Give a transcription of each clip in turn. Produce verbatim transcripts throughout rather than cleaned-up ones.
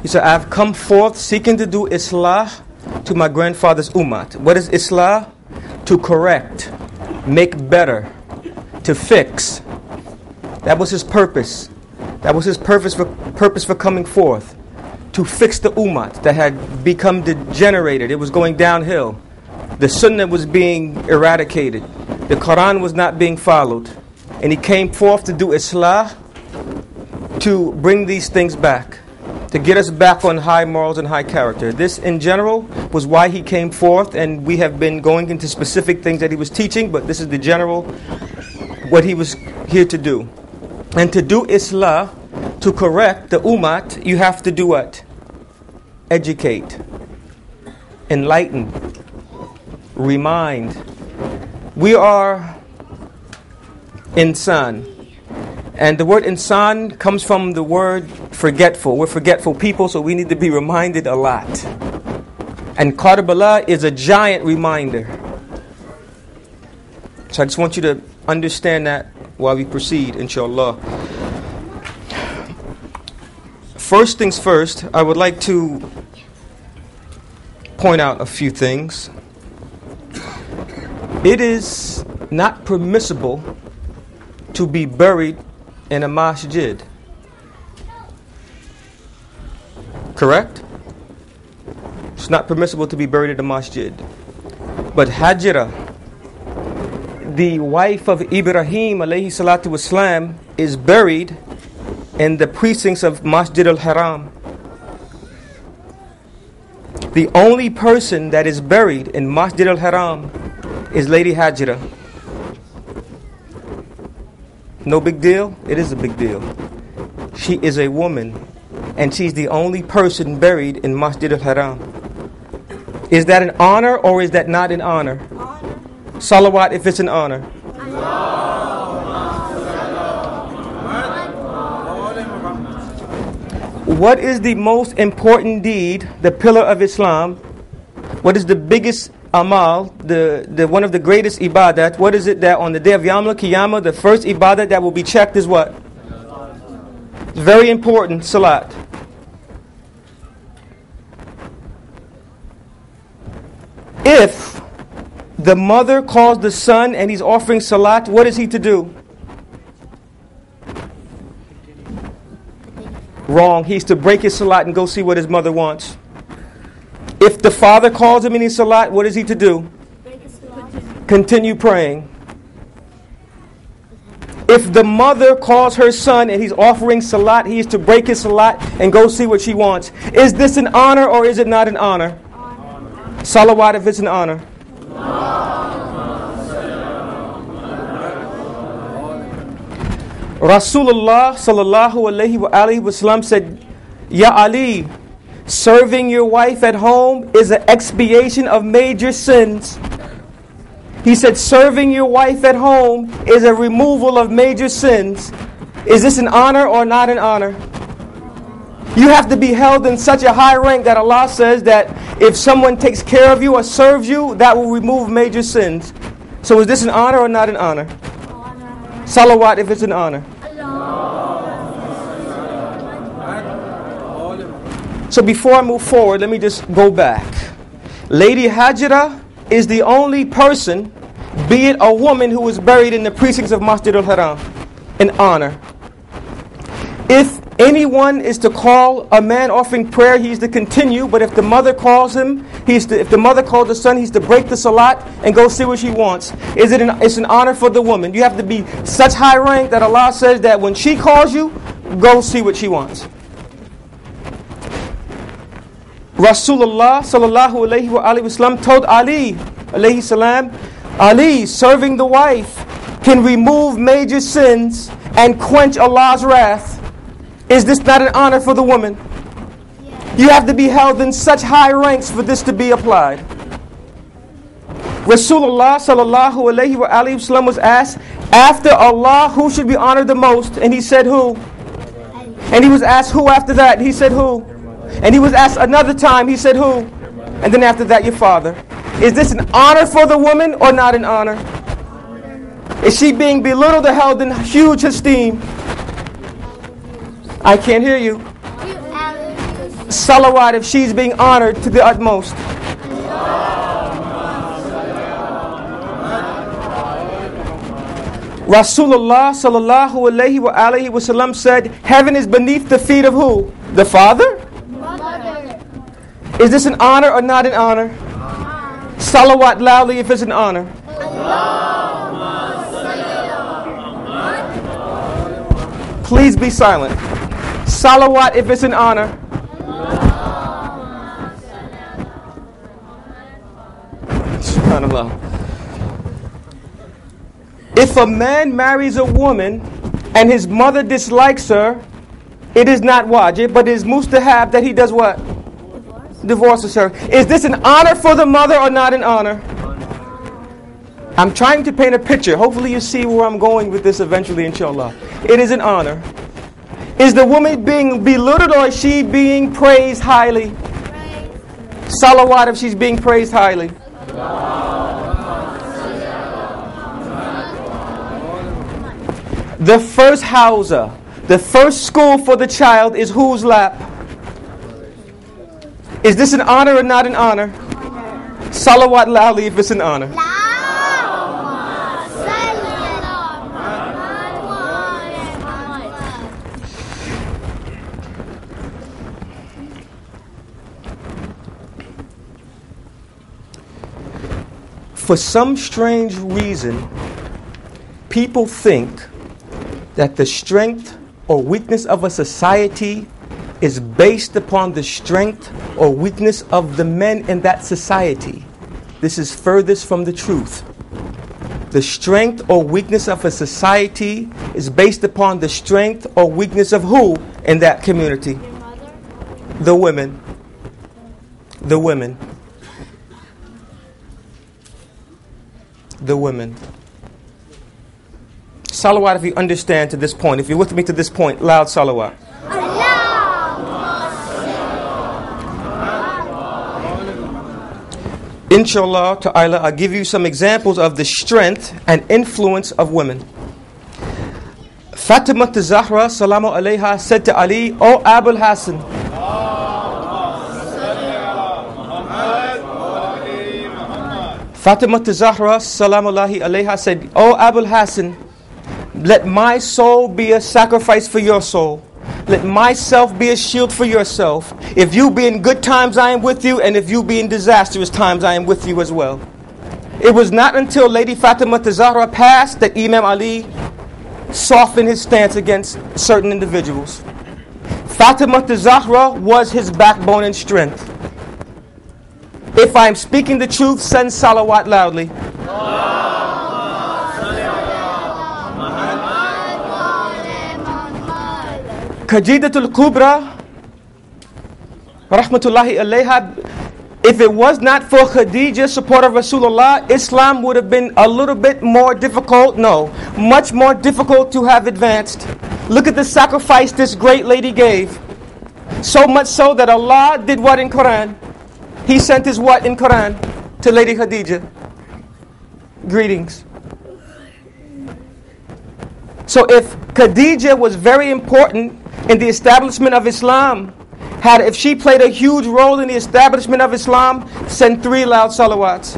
He said, I've come forth seeking to do islah to my grandfather's ummat. What is islah? To correct, make better, to fix. That was his purpose. That was his purpose for, purpose for coming forth. To fix the ummat that had become degenerated. It was going downhill. The sunnah was being eradicated. The Quran was not being followed. And he came forth to do islah, to bring these things back, to get us back on high morals and high character. This, in general, was why he came forth, and we have been going into specific things that he was teaching, but this is the general, what he was here to do. And to do islah, to correct the ummat, you have to do what? Educate, enlighten, remind. We are insan. And the word insan comes from the word forgetful. We're forgetful people, so we need to be reminded a lot. And Karbala is a giant reminder. So I just want you to understand that while we proceed, inshallah. First things first, I would like to point out a few things. It is not permissible to be buried in a masjid. Correct? It's not permissible to be buried in a masjid. But Hajira, the wife of Ibrahim alayhi salatu wasalam, is buried in the precincts of Masjid al-Haram. The only person that is buried in Masjid al-Haram is Lady Hajira. No big deal? It is a big deal. She is a woman, and she's the only person buried in Masjid al-Haram. Is that an honor or is that not an honor? Honor. Salawat if it's an honor. What is the most important deed, the pillar of Islam? What is the biggest amal, the, the one of the greatest ibadat? What is it that on the day of Yawm al-Qiyamah, the first ibadat that will be checked is what? It's very important, salat. If the mother calls the son and he's offering salat, what is he to do? Wrong. He's to break his salat and go see what his mother wants. If the father calls him in his salat, what is he to do? Continue praying. If the mother calls her son and he's offering salat, he is to break his salat and go see what she wants. Is this an honor or is it not an honor? Honor. Salawat if it's an honor. Rasulullah sallallahu alayhi wa alihi wasallam said, Ya Ali, serving your wife at home is an expiation of major sins. He said, serving your wife at home is a removal of major sins. Is this an honor or not an honor? You have to be held in such a high rank that Allah says that if someone takes care of you or serves you, that will remove major sins. So is this an honor or not an honor? Honor. Salawat if it's an honor. So before I move forward, let me just go back. Lady Hajira is the only person, be it a woman, who was buried in the precincts of Masjid al-Haram in honor. If anyone is to call a man offering prayer, he's to continue. But if the mother calls him, he's to, if the mother calls the son, he's to break the salat and go see what she wants. Is it an, it's an honor for the woman. You have to be such high rank that Allah says that when she calls you, go see what she wants. Rasulullah sallallahu alayhi wa alayhi wasallam told Ali alayhi salam, Ali, serving the wife can remove major sins and quench Allah's wrath. Is this not an honor for the woman? Yeah. You have to be held in such high ranks for this to be applied. Rasulullah sallallahu alayhi wa alayhi wasallam was asked, after Allah, who should be honored the most? And he said, who? And he was asked, who after that? He said, who? And he was asked another time, he said, who? And then after that, your father. Is this an honor for the woman or not an honor? Is she being belittled or held in huge esteem? I can't hear you. salawat if she's being honored to the utmost? Rasulullah sallallahu alayhi wa alayhi wa sallam said, heaven is beneath the feet of who? The Father? Mother. Is this an honor or not an honor? Salawat loudly if it's an honor. Please be silent. Salawat if it's an honor. SubhanAllah. If a man marries a woman and his mother dislikes her, it is not wajib, but it is mustahab that he does what? Divorce. Divorces her. Is this an honor for the mother or not an honor? I'm trying to paint a picture. Hopefully you see where I'm going with this eventually, inshallah. It is an honor. Is the woman being belittled or is she being praised highly? Praise. Salawat if she's being praised highly. The first hawza, the first school for the child is whose lap? Is this an honor or not an honor? Salawat loudly if it's an honor. For some strange reason, people think that the strength or weakness of a society is based upon the strength or weakness of the men in that society. This is furthest from the truth. The strength or weakness of a society is based upon the strength or weakness of who in that community? The women. The women. The women. Salawat if you understand to this point. If you're with me to this point, loud salawat. Inshallah ta'ala, I'll give you some examples of the strength and influence of women. Fatima Zahra, salamu alayha, said to Ali, O Abul Hassan, Fatima Zahra, salamu alayha, said, O Abul Hassan, let my soul be a sacrifice for your soul. Let myself be a shield for yourself. If you be in good times, I am with you, and if you be in disastrous times, I am with you as well. It was not until Lady Fatima Zahra passed that Imam Ali softened his stance against certain individuals. Fatima Zahra was his backbone and strength. If I am speaking the truth, send salawat loudly. Khadijatul Kubra, rahmatullahi alayha, if it was not for Khadijah's support of Rasulullah, Islam would have been a little bit more difficult, no, much more difficult to have advanced. Look at the sacrifice this great lady gave. So much so that Allah did what in Quran? He sent his what in Quran to Lady Khadijah? Greetings. So if Khadijah was very important in the establishment of Islam, had if she played a huge role in the establishment of Islam, send three loud salawats.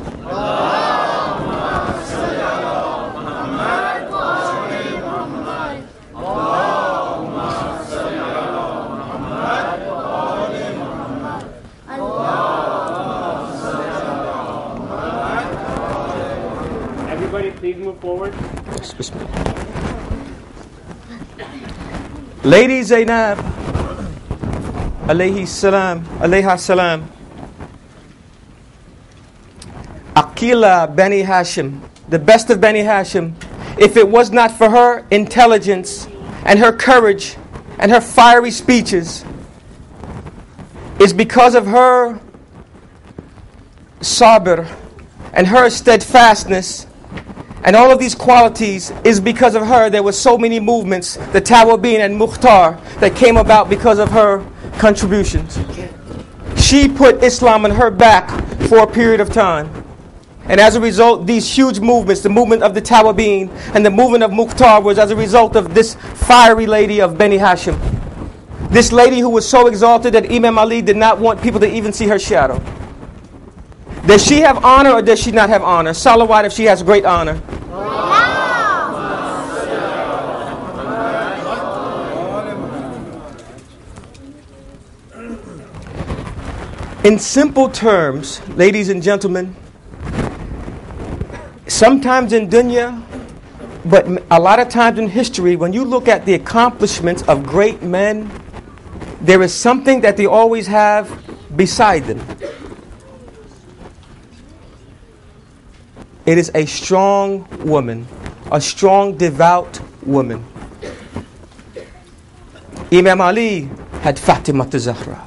Everybody please move forward. Lady Zainab, alayhi salam, alayha salam. Aqila Bani Hashim, the best of Bani Hashim. If it was not for her intelligence and her courage and her fiery speeches, it's because of her sabr and her steadfastness. And all of these qualities is because of her. There were so many movements, the Tawabin and Mukhtar, that came about because of her contributions. She put Islam on her back for a period of time. And as a result, these huge movements, the movement of the Tawabin and the movement of Mukhtar, was as a result of this fiery lady of Bani Hashim. This lady who was so exalted that Imam Ali did not want people to even see her shadow. Does she have honor or does she not have honor? Salawat if she has great honor. In simple terms, ladies and gentlemen, sometimes in dunya, but a lot of times in history, when you look at the accomplishments of great men, there is something that they always have beside them. It is a strong woman, a strong, devout woman. Imam Ali had Fatima Zahra.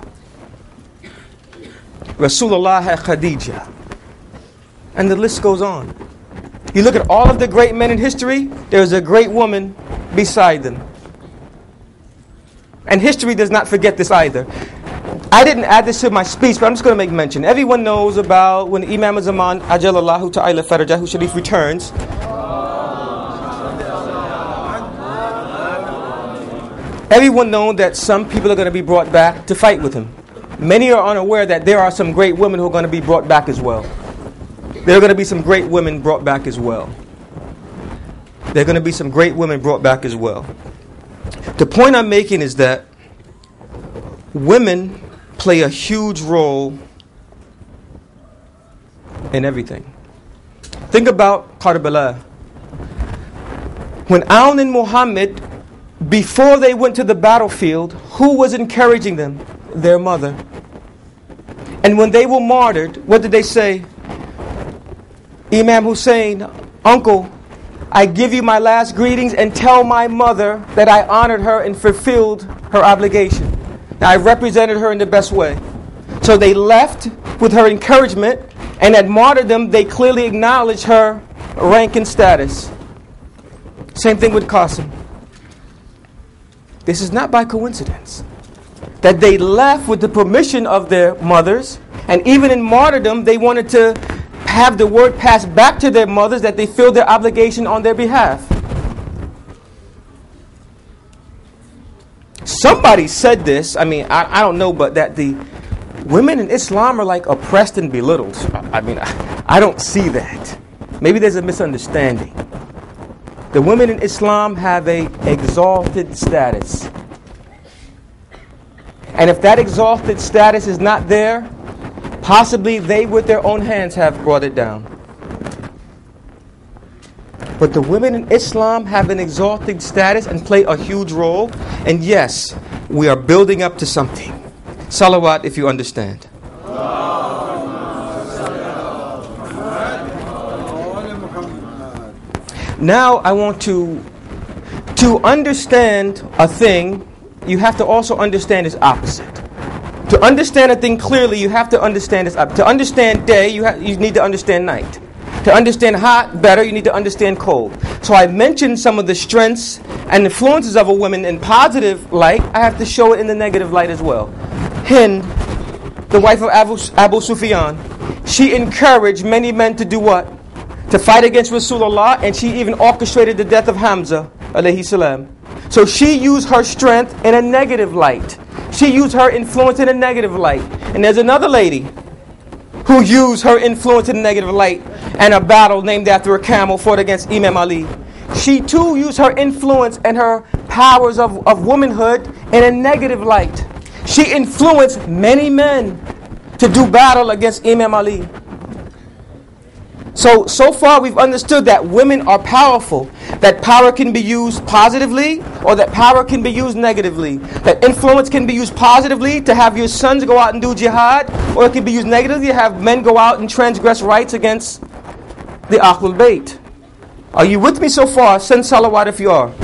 Rasulullah had Khadija. And the list goes on. You look at all of the great men in history, there's a great woman beside them. And history does not forget this either. I didn't add this to my speech, but I'm just going to make mention. Everyone knows about when Imam Zaman Ajalallahu Ta'ala Farajahu Sharif returns. Everyone knows that some people are going to be brought back to fight with him. Many are unaware that there are some great women who are going to be brought back as well. There are going to be some great women brought back as well. There are going to be some great women brought back as well. The point I'm making is that women play a huge role in everything. Think about Karbala. When Aun and Muhammad, before they went to the battlefield, who was encouraging them? Their mother. And when they were martyred, what did they say? Imam Hussein, uncle, I give you my last greetings and tell my mother that I honored her and fulfilled her obligation. Now, I represented her in the best way. So they left with her encouragement, and at martyrdom, they clearly acknowledged her rank and status. Same thing with Qasim. This is not by coincidence that they left with the permission of their mothers, and even in martyrdom, they wanted to have the word passed back to their mothers that they feel their obligation on their behalf. Somebody said this, I mean, I, I don't know, but that the women in Islam are like oppressed and belittled. I, I mean, I, I don't see that. Maybe there's a misunderstanding. The women in Islam have a exalted status. And if that exalted status is not there, possibly they with their own hands have brought it down. But the women in Islam have an exalted status and play a huge role. And yes, we are building up to something. Salawat if you understand. Now I want to, to understand a thing, you have to also understand its opposite. To understand a thing clearly, you have to understand its opposite. To understand day, you, have, you need to understand night. To understand hot better, you need to understand cold. So I mentioned some of the strengths and influences of a woman in positive light. I have to show it in the negative light as well. Hind, the wife of Abu, Abu Sufyan, she encouraged many men to do what? To fight against Rasulullah, and she even orchestrated the death of Hamza, alayhi salam. So she used her strength in a negative light. She used her influence in a negative light. And there's another lady who used her influence in a negative light, and a battle named after a camel fought against Imam Ali. She too used her influence and her powers of, of womanhood in a negative light. She influenced many men to do battle against Imam Ali. So, so far we've understood that women are powerful, that power can be used positively or that power can be used negatively. That influence can be used positively to have your sons go out and do jihad, or it can be used negatively to have men go out and transgress rights against the Ahlul Bayt. Are you with me so far? Send salawat if you are.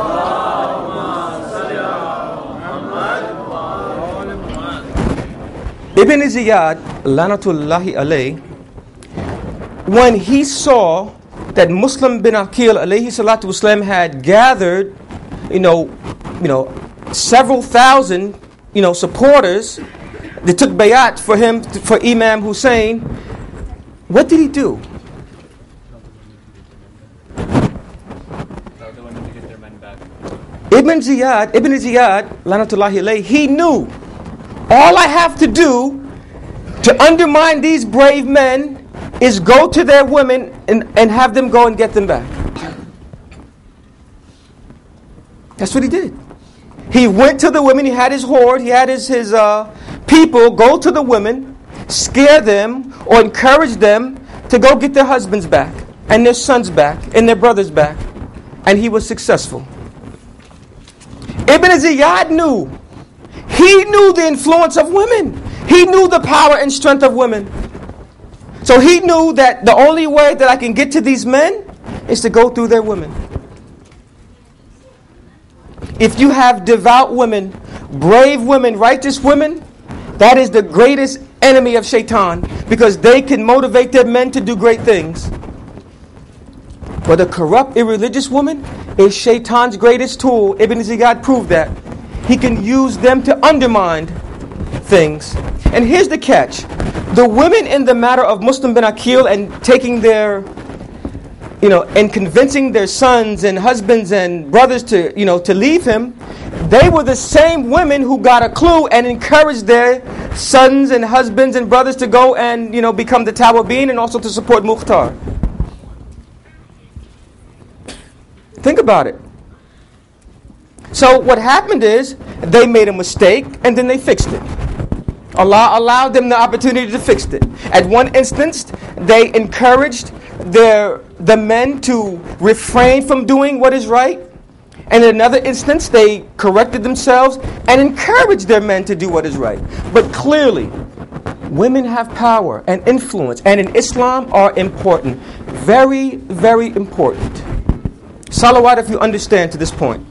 Ibn Ziyad, Lanatullahi alayh, when he saw that Muslim bin Aqil alayhi salatu wasalam had gathered, you know, you know, several thousand, you know, supporters, they took bayat for him, for Imam Hussein. What did he do? Ibn Ziyad, Ibn Ziyad, Lanatullahi alayhi, he knew all I have to do to undermine these brave men is go to their women and, and have them go and get them back. That's what he did. He went to the women, he had his horde, he had his, his uh, people go to the women, scare them or encourage them to go get their husbands back and their sons back and their brothers back. And he was successful. Ibn Ziyad knew. He knew the influence of women. He knew the power and strength of women. So he knew that the only way that I can get to these men is to go through their women. If you have devout women, brave women, righteous women, that is the greatest enemy of shaitan, because they can motivate their men to do great things. But a corrupt, irreligious woman is shaitan's greatest tool. Ibn Ziyad proved that. He can use them to undermine things. And here's the catch. The women in the matter of Muslim bin Aqil and taking their, you know, and convincing their sons and husbands and brothers to, you know, to leave him, they were the same women who got a clue and encouraged their sons and husbands and brothers to go and, you know, become the Tawabin and also to support Mukhtar. Think about it. So what happened is they made a mistake and then they fixed it. Allah allowed them the opportunity to fix it. At one instance, they encouraged their the men to refrain from doing what is right. And in another instance, they corrected themselves and encouraged their men to do what is right. But clearly, women have power and influence, and in Islam are important. Very, very important. Salawat if you understand to this point.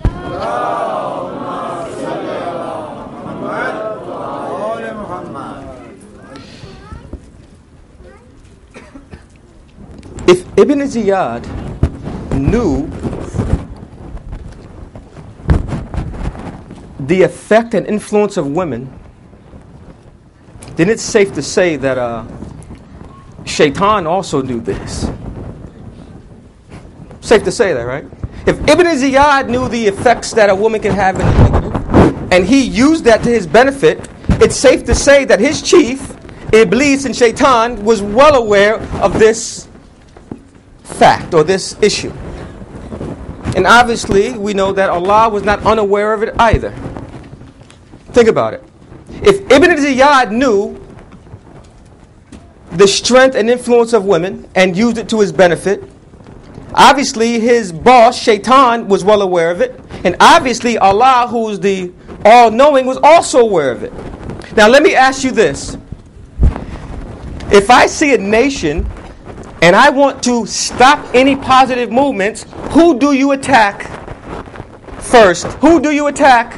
If Ibn Ziyad knew the effect and influence of women, then it's safe to say that uh, Shaitan also knew this. Safe to say that, right? If Ibn Ziyad knew the effects that a woman can have in the negative, and he used that to his benefit, it's safe to say that his chief, Iblis and Shaitan, was well aware of this fact or this issue. And obviously, we know that Allah was not unaware of it either. Think about it. If Ibn Ziyad knew the strength and influence of women and used it to his benefit, obviously his boss, Shaitan, was well aware of it. And obviously Allah, who's the all-knowing, was also aware of it. Now let me ask you this. If I see a nation and I want to stop any positive movements, who do you attack first? Who do you attack?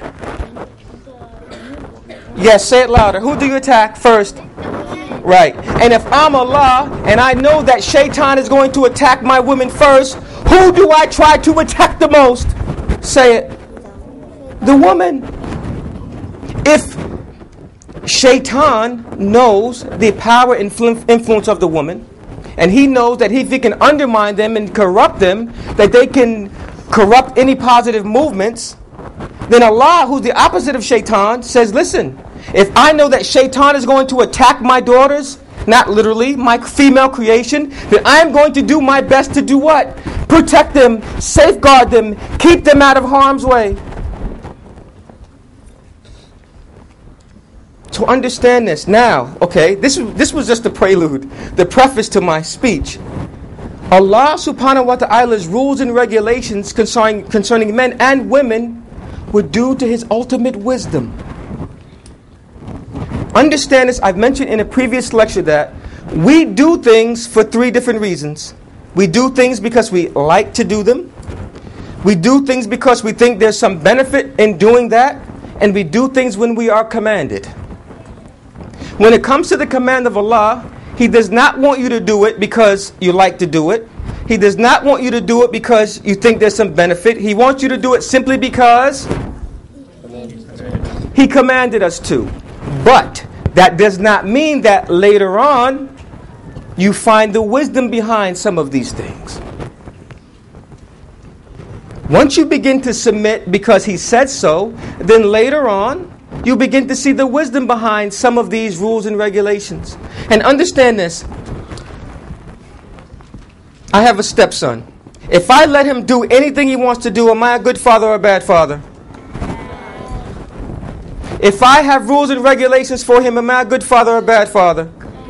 Yes, say it louder. Who do you attack first? Right. And if I'm Allah and I know that Shaitan is going to attack my women first, who do I try to attack the most? Say it. The woman. If Shaitan knows the power and influence of the woman, and he knows that if he can undermine them and corrupt them, that they can corrupt any positive movements, then Allah, who's the opposite of Shaitan, says, listen, if I know that Shaitan is going to attack my daughters, not literally, my female creation, then I am going to do my best to do what? Protect them, safeguard them, keep them out of harm's way. To understand this now, okay, this, this was just the prelude, the preface to my speech. Allah subhanahu wa ta'ala's rules and regulations concerning, concerning men and women were due to His ultimate wisdom. Understand this, I've mentioned in a previous lecture that we do things for three different reasons. We do things because we like to do them. We do things because we think there's some benefit in doing that. And we do things when we are commanded. When it comes to the command of Allah, He does not want you to do it because you like to do it. He does not want you to do it because you think there's some benefit. He wants you to do it simply because He commanded us to. But that does not mean that later on you find the wisdom behind some of these things. Once you begin to submit because he said so, then later on, you begin to see the wisdom behind some of these rules and regulations. And understand this. I have a stepson. If I let him do anything he wants to do, am I a good father or a bad father? If I have rules and regulations for him, am I a good father or a bad father?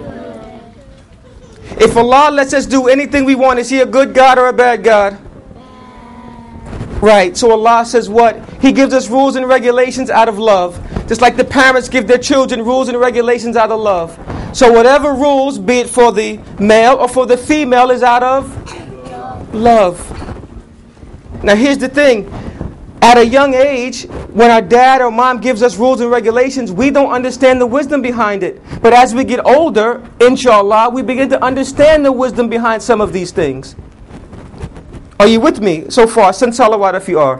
If Allah lets us do anything we want, is he a good God or a bad God? Right, so Allah says what? He gives us rules and regulations out of love. Just like the parents give their children rules and regulations out of love. So whatever rules, be it for the male or for the female, is out of love. Now here's the thing. At a young age, when our dad or mom gives us rules and regulations, we don't understand the wisdom behind it. But as we get older, inshallah, we begin to understand the wisdom behind some of these things. Are you with me so far? Send salawat if you are.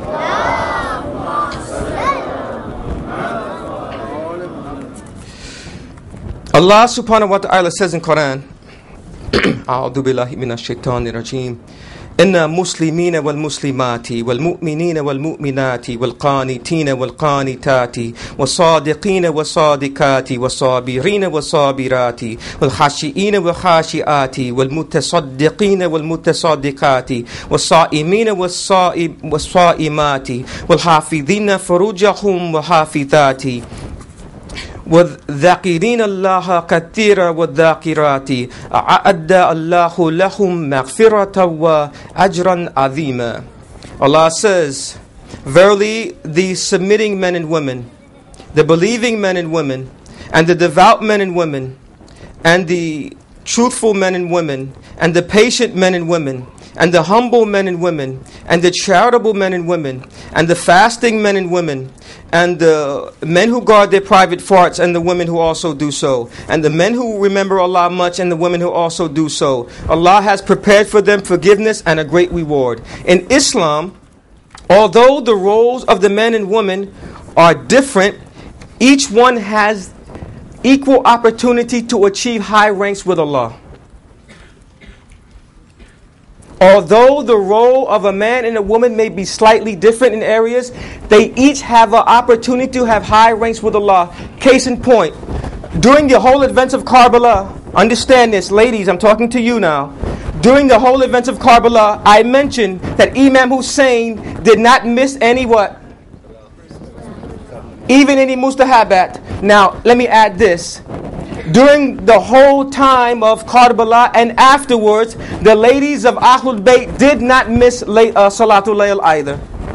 Allah subhanahu wa ta'ala says in Quran, A'udhu billahi minash shaitanir rajeem. إن مسلمين والمسلمات والمؤمنين والمؤمنات والقانتين والقانتات والصادقين والصادقات والصابرين والصابرات والخاشئين والخاشئات والمتصدقين والمتصدقات والصائمين والصائمات والحافظين فروجهم والحافظات وَالذَّاكِرِينَ اللَّهَ كَثِيرًا وَالذَّاكِرَاتِ أَعَدَّ اللَّهُ لَهُم مَغْفِرَةً وَأَجْرًا عَظِيمًا. Allah says, verily the submitting men and women, the believing men and women, and the devout men and women, and the truthful men and women, and the patient men and women, and the humble men and women, and the charitable men and women, and the fasting men and women, and the men who guard their private parts, and the women who also do so, and the men who remember Allah much, and the women who also do so. Allah has prepared for them forgiveness and a great reward. In Islam, although the roles of the men and women are different, each one has equal opportunity to achieve high ranks with Allah. Although the role of a man and a woman may be slightly different in areas, they each have an opportunity to have high ranks with Allah. Case in point, during the whole events of Karbala, understand this, ladies, I'm talking to you now. During the whole events of Karbala, I mentioned that Imam Hussein did not miss any what? Even any mustahabat. Now, let me add this. During the whole time of Karbala and afterwards, the ladies of Ahlul Bayt did not miss uh, Salatul Layl either.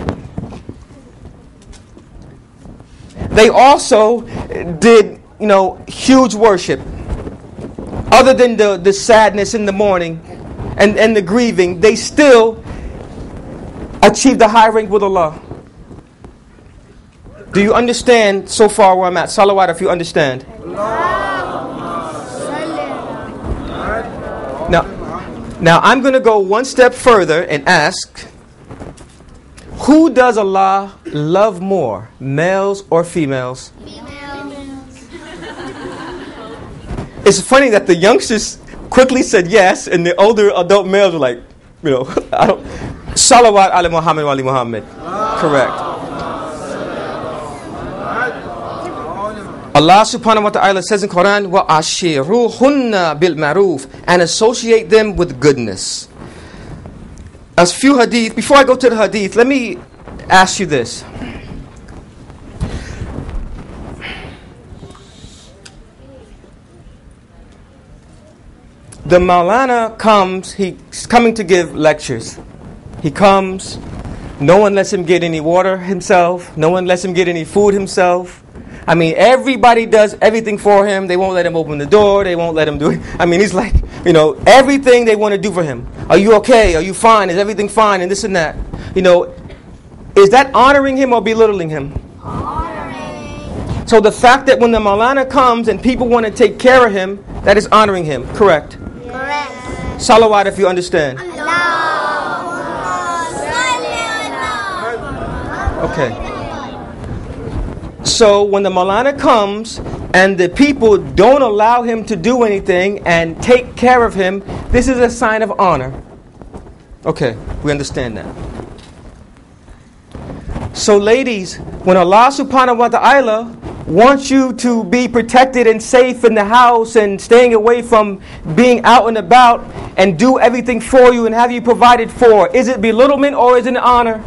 They also did, you know, huge worship. Other than the, the sadness in the morning and, and the grieving, they still achieved the high rank with Allah. Do you understand so far where I'm at? Salawat if you understand. Now, now I'm going to go one step further and ask, who does Allah love more, males or females? Females. It's funny that the youngsters quickly said yes, and the older adult males were like, you know, I don't. Salawat ala Muhammad wa ali Muhammad. Correct. Allah subhanahu wa ta'ala says in Quran, وَأَشِرُوهُنَّ بِالْمَعْرُوفِ, and associate them with goodness. As few hadith, before I go to the hadith, let me ask you this. The Maulana comes, he's coming to give lectures. He comes, no one lets him get any water himself, no one lets him get any food himself. I mean, everybody does everything for him. They won't let him open the door. They won't let him do it. I mean, he's like, you know, everything they want to do for him. Are you okay? Are you fine? Is everything fine? And this and that. You know, is that honoring him or belittling him? Honoring. So the fact that when the Maulana comes and people want to take care of him, that is honoring him. Correct? Correct. Salawat if you understand. Okay. So when the Maulana comes and the people don't allow him to do anything and take care of him, this is a sign of honor. Okay, we understand that. So ladies, when Allah subhanahu wa ta'ala wants you to be protected and safe in the house and staying away from being out and about and do everything for you and have you provided for, is it belittlement or is it an honor?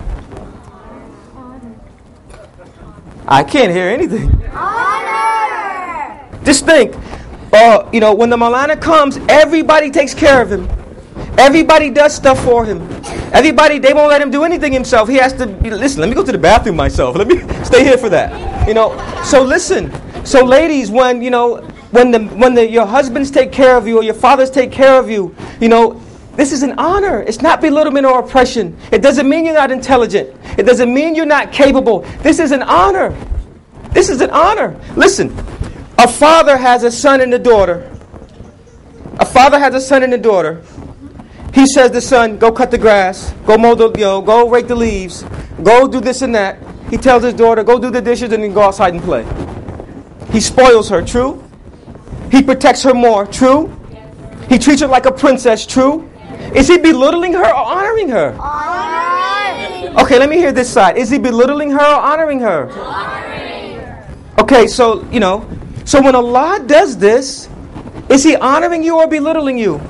I can't hear anything. Honor! Just think, uh, you know, when the Maulana comes, everybody takes care of him. Everybody does stuff for him. Everybody, they won't let him do anything himself. He has to, listen, let me go to the bathroom myself. Let me stay here for that. You know, so listen. So ladies, when, you know, when the when the your husbands take care of you or your fathers take care of you, you know, this is an honor. It's not belittlement or oppression. It doesn't mean you're not intelligent. It doesn't mean you're not capable. This is an honor. This is an honor. Listen, a father has a son and a daughter. A father has a son and a daughter. He says to the son, go cut the grass, go mow the, you know, go rake the leaves, go do this and that. He tells his daughter, go do the dishes and then go outside and play. He spoils her, true? He protects her more, true? He treats her like a princess, true? Is he belittling her or honoring her? Honoring. Okay, let me hear this side. Is he belittling her or honoring her? Honoring. Okay, so, you know, so when Allah does this, is he honoring you or belittling you?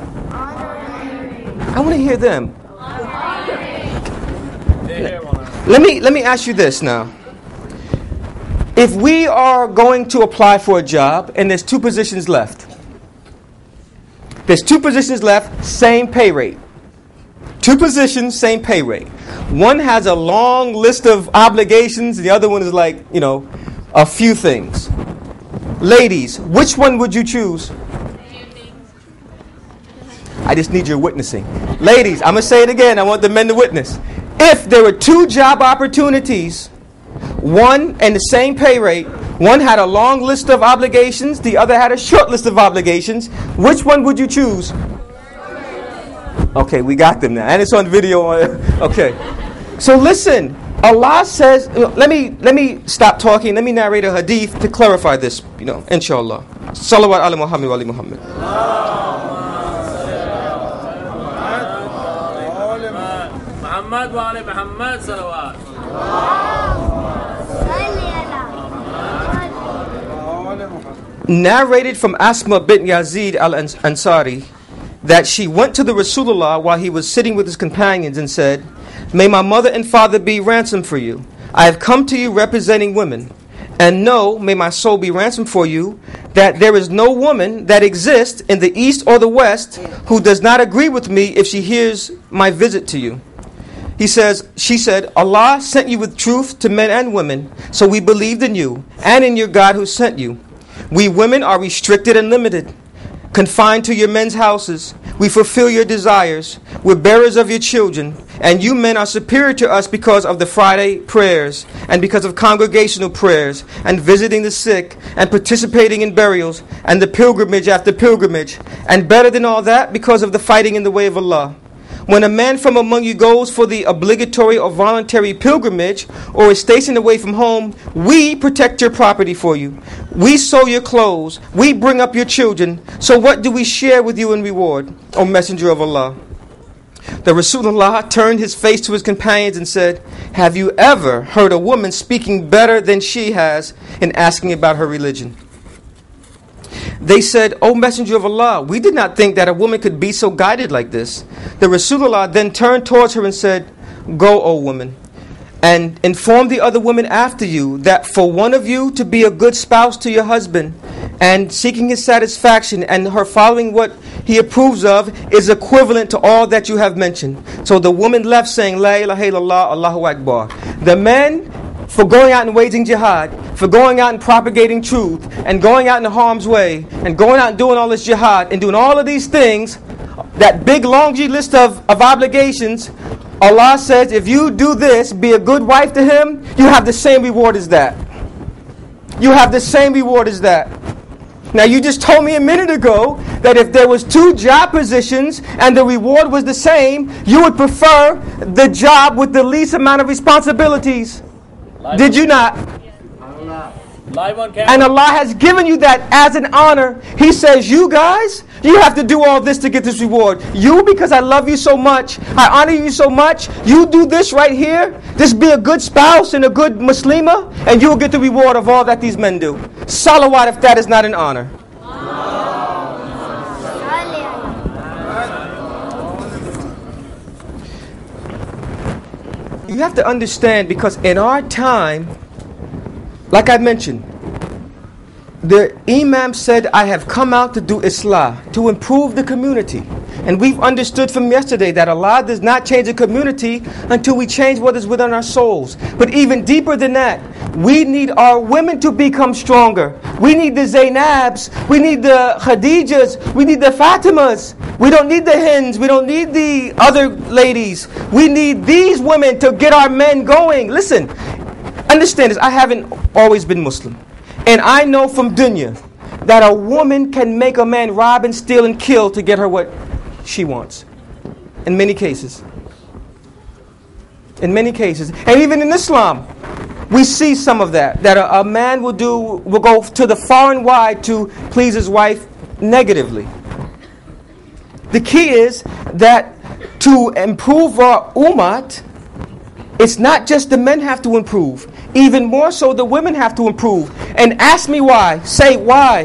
I want to hear them. Let me let me ask you this now. If we are going to apply for a job and there's two positions left. There's two positions left, same pay rate. Two positions, same pay rate. One has a long list of obligations, the other one is like, you know, a few things. Ladies, which one would you choose? I just need your witnessing. Ladies, I'm going to say it again. I want the men to witness. If there were two job opportunities, one and the same pay rate, one had a long list of obligations, the other had a short list of obligations, which one would you choose? Okay, we got them now. And it's on video. Okay. So listen, Allah says, let me let me stop talking. Let me narrate a hadith to clarify this, you know, inshallah. Salawat ala Muhammad wa ali Muhammad. محمد وآل محمد صلوات. Narrated from Asma bint Yazid al-Ansari that she went to the Rasulullah while he was sitting with his companions and said, may my mother and father be ransom for you. I have come to you representing women. And know, may my soul be ransom for you, that there is no woman that exists in the east or the west who does not agree with me if she hears my visit to you. He says, she said, Allah sent you with truth to men and women, so we believed in you and in your God who sent you. We women are restricted and limited, confined to your men's houses. We fulfill your desires. We're bearers of your children. And you men are superior to us because of the Friday prayers and because of congregational prayers and visiting the sick and participating in burials and the pilgrimage after pilgrimage. And better than all that, because of the fighting in the way of Allah. When a man from among you goes for the obligatory or voluntary pilgrimage or is stationed away from home, we protect your property for you. We sew your clothes. We bring up your children. So what do we share with you in reward, O Messenger of Allah? The Rasulullah turned his face to his companions and said, have you ever heard a woman speaking better than she has in asking about her religion? They said, O Messenger of Allah, we did not think that a woman could be so guided like this. The Rasulullah then turned towards her and said, go, O woman, and inform the other women after you that for one of you to be a good spouse to your husband and seeking his satisfaction and her following what he approves of is equivalent to all that you have mentioned. So the woman left saying, La ilaha illallah, Allahu Akbar. The men, for going out and waging jihad, for going out and propagating truth, and going out in harm's way, and going out and doing all this jihad, and doing all of these things, that big laundry list of, of obligations, Allah says, if you do this, be a good wife to him, you have the same reward as that. You have the same reward as that. Now you just told me a minute ago that if there was two job positions and the reward was the same, you would prefer the job with the least amount of responsibilities. Did you not? Live on camera. And Allah has given you that as an honor. He says, you guys, you have to do all this to get this reward. You, because I love you so much, I honor you so much, you do this right here. Just be a good spouse and a good Muslima, and you will get the reward of all that these men do. Salawat if that is not an honor. You have to understand, because in our time, like I mentioned, the Imam said, I have come out to do Islah, to improve the community. And we've understood from yesterday that Allah does not change a community until we change what is within our souls. But even deeper than that, we need our women to become stronger. We need the Zainabs, we need the Khadijas, we need the Fatimas. We don't need the Hinds, we don't need the other ladies. We need these women to get our men going. Listen, understand this, I haven't always been Muslim. And I know from dunya that a woman can make a man rob and steal and kill to get her what she wants. In many cases. In many cases. And even in Islam, we see some of that. That a, a man will do will go to the far and wide to please his wife negatively. The key is that to improve our ummat, it's not just the men have to improve. Even more so, the women have to improve. And ask me why. Say why.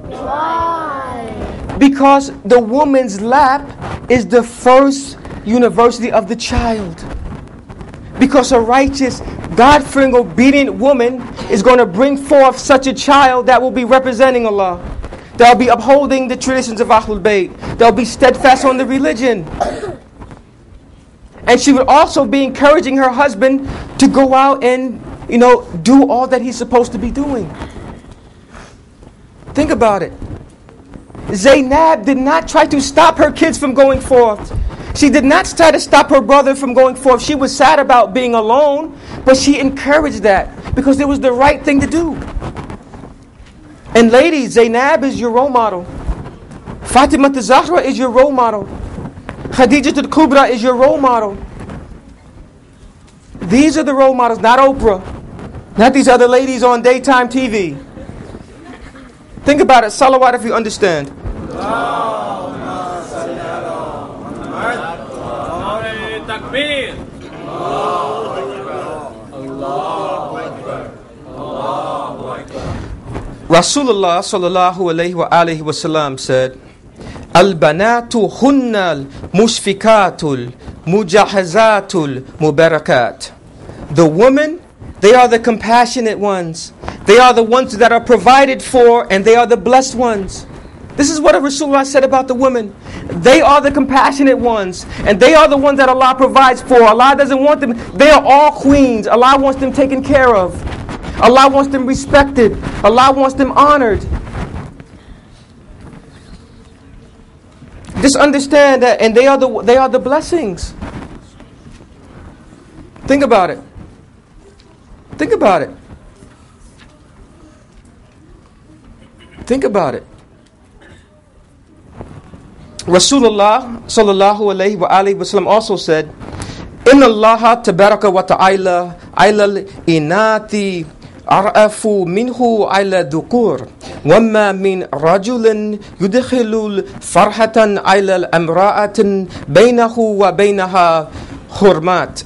Why? Because the woman's lap is the first university of the child. Because a righteous, God-fearing, obedient woman is going to bring forth such a child that will be representing Allah. That will be upholding the traditions of Ahlul Bayt. That will be steadfast on the religion. And she would also be encouraging her husband to go out and, you know, do all that he's supposed to be doing. Think about it. Zainab did not try to stop her kids from going forth. She did not try to stop her brother from going forth. She was sad about being alone, but she encouraged that because it was the right thing to do. And ladies, Zainab is your role model. Fatima al-Zahra is your role model. Khadija al-Kubra is your role model. These are the role models, not Oprah. Not these other ladies on daytime T V. Think about it. Salawat if you understand. Takbir. Rasulullah sallallahu alayhi wa alihi wa sallam said, Al-banatu hunnal mushfikatul mujahazatul mubarakat. The women, they are the compassionate ones. They are the ones that are provided for, and they are the blessed ones. This is what Rasulullah said about the women. They are the compassionate ones, and they are the ones that Allah provides for. Allah doesn't want them. They are all queens. Allah wants them taken care of. Allah wants them respected. Allah wants them honored. Just understand that, and they are the they are the blessings. Think about it. Think about it. Think about it. Rasulullah sallallahu alayhi wa alihi wa sallam also said, Inna Allah tabaraka wa ta'ala ayla inati ar'afu minhu ayla dhukur wamma min rajulin yudkhilul farhatan ayla amra'atin baynahu wa baynaha hurmat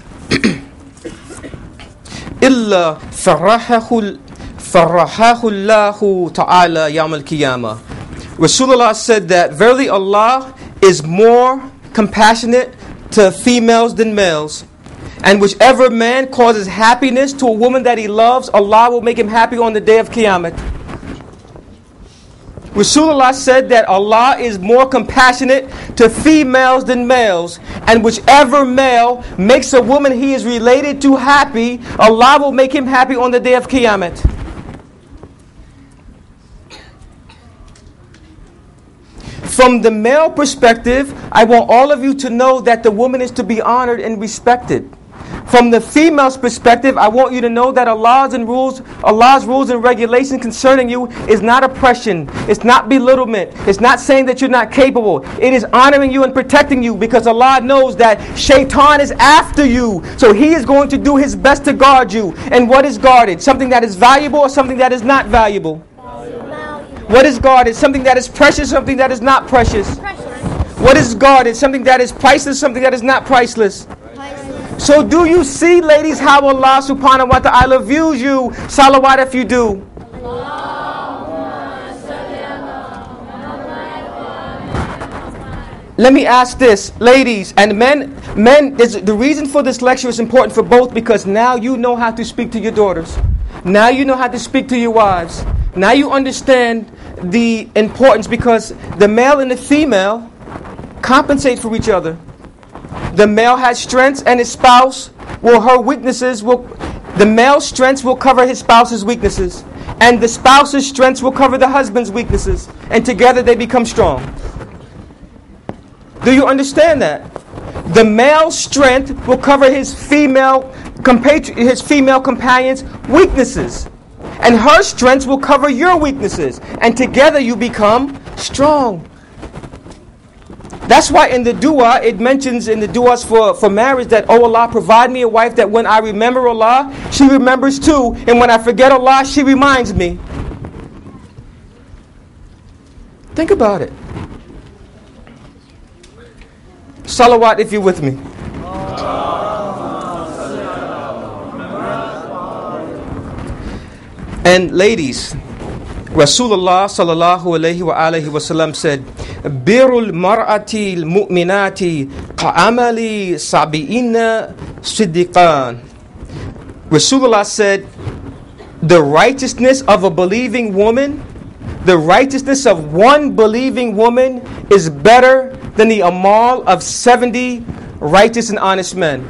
illa farrahahu farrahahu Allahu ta'ala yawm al-qiyamah. Rasulullah said that verily Allah is more compassionate to females than males. And whichever man causes happiness to a woman that he loves, Allah will make him happy on the day of Qiyamah. Rasulullah said that Allah is more compassionate to females than males. And whichever male makes a woman he is related to happy, Allah will make him happy on the day of Qiyamah. From the male perspective, I want all of you to know that the woman is to be honored and respected. From the female's perspective, I want you to know that Allah's and rules, Allah's rules and regulations concerning you is not oppression. It's not belittlement. It's not saying that you're not capable. It is honoring you and protecting you, because Allah knows that Shaitan is after you. So he is going to do his best to guard you. And what is guarded? Something that is valuable or something that is not valuable? What is guarded? Something that is precious, something that is not precious. What is guarded? Something that is priceless, something that is not priceless. So do you see, ladies, how Allah subhanahu wa ta'ala views you? Salawat if you do. Let me ask this, ladies and men. Men, is, the reason for this lecture is important for both, because now you know how to speak to your daughters. Now you know how to speak to your wives. Now you understand the importance, because the male and the female compensate for each other. The male has strengths, and his spouse will, her weaknesses will, the male's strengths will cover his spouse's weaknesses. And the spouse's strengths will cover the husband's weaknesses. And together they become strong. Do you understand that? The male's strength will cover his female compatri- his female companion's weaknesses. And her strengths will cover your weaknesses. And together you become strong. That's why in the dua, it mentions in the duas for, for marriage that, oh Allah, provide me a wife that when I remember Allah, she remembers too. And when I forget Allah, she reminds me. Think about it. Salawat if you're with me. And ladies, Rasulullah sallallahu alayhi wa alayhi wa sallam said, Birul mar'ati al-mu'minati ka'amali sabi'ina siddiqan. Rasulullah said, the righteousness of a believing woman, the righteousness of one believing woman is better than the amal of seventy righteous and honest men.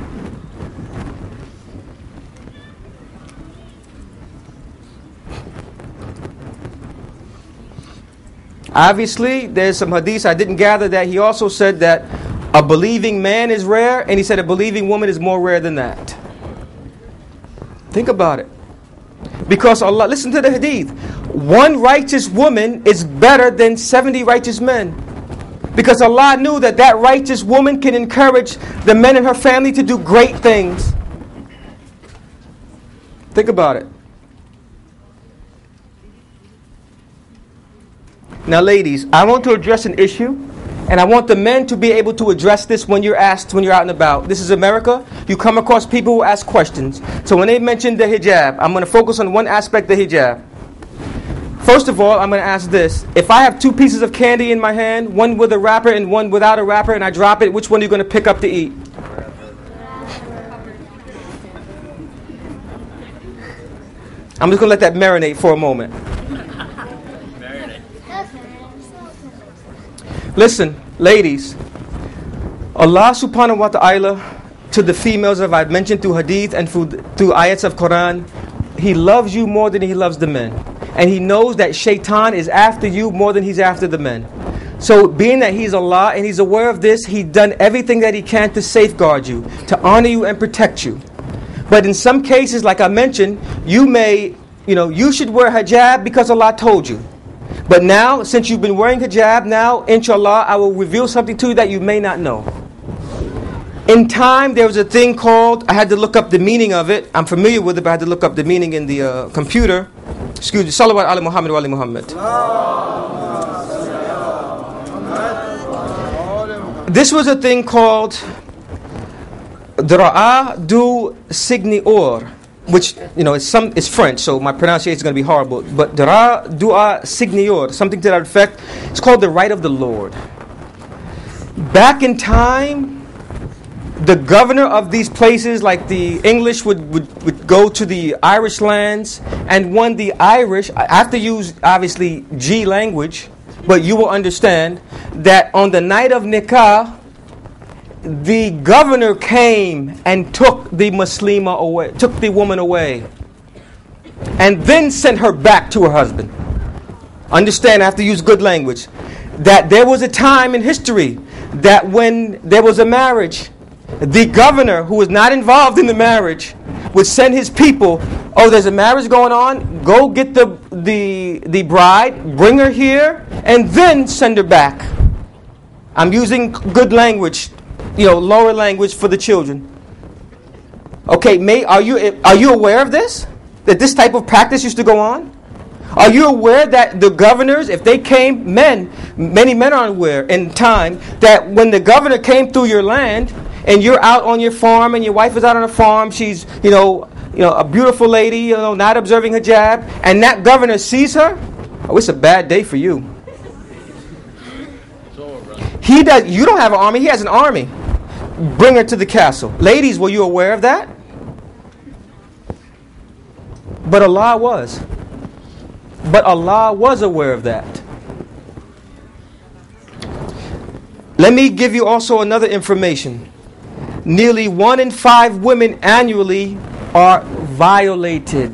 Obviously, there's some hadiths I didn't gather that he also said that a believing man is rare, and he said a believing woman is more rare than that. Think about it. Because Allah, listen to the hadith. One righteous woman is better than seventy righteous men. Because Allah knew that that righteous woman can encourage the men in her family to do great things. Think about it. Now ladies, I want to address an issue, and I want the men to be able to address this when you're asked, when you're out and about. This is America. You come across people who ask questions. So when they mention the hijab, I'm going to focus on one aspect of the hijab. First of all, I'm going to ask this. If I have two pieces of candy in my hand, one with a wrapper and one without a wrapper, and I drop it, which one are you going to pick up to eat? I'm just going to let that marinate for a moment. Listen, ladies, Allah subhanahu wa ta'ala, to the females, as I've mentioned through hadith and through, through ayats of Quran, He loves you more than He loves the men. And He knows that Shaitan is after you more than he's after the men. So being that He's Allah and He's aware of this, He's done everything that He can to safeguard you, to honor you and protect you. But in some cases, like I mentioned, you may, you know, you should wear hijab because Allah told you. But now, since you've been wearing hijab, now, inshallah, I will reveal something to you that you may not know. In time, there was a thing called, I had to look up the meaning of it. I'm familiar with it, but I had to look up the meaning in the uh, computer. Excuse me. Salawat ala Muhammad wa ali Muhammad. This was a thing called Droit du Signior, which, you know, it's some it's French, so my pronunciation is going to be horrible. But Droit du Signior, something to that effect. It's called the right of the Lord. Back in time, the governor of these places, like the English, would, would, would go to the Irish lands, and when the Irish, I have to use obviously G language, but you will understand that on the night of Nikah, the governor came and took the Muslima away, took the woman away, and then sent her back to her husband. Understand, I have to use good language, that there was a time in history that when there was a marriage, The governor, who was not involved in the marriage, would send his people, oh, there's a marriage going on, go get the, the, the bride, bring her here, and then send her back. I'm using good language, you know, lower language for the children. Okay, may, are you are you aware of this? That this type of practice used to go on? Are you aware that the governors, if they came, men, many men are aware in time, that when the governor came through your land, and you're out on your farm, and your wife is out on a farm, she's, you know, you know, a beautiful lady, you know, not observing hijab, and that governor sees her, oh, it's a bad day for you. He does. You don't have an army. He has an army. Bring her to the castle. Ladies, were you aware of that? But Allah was. But Allah was aware of that. Let me give you also another information. Nearly one in five women annually are violated.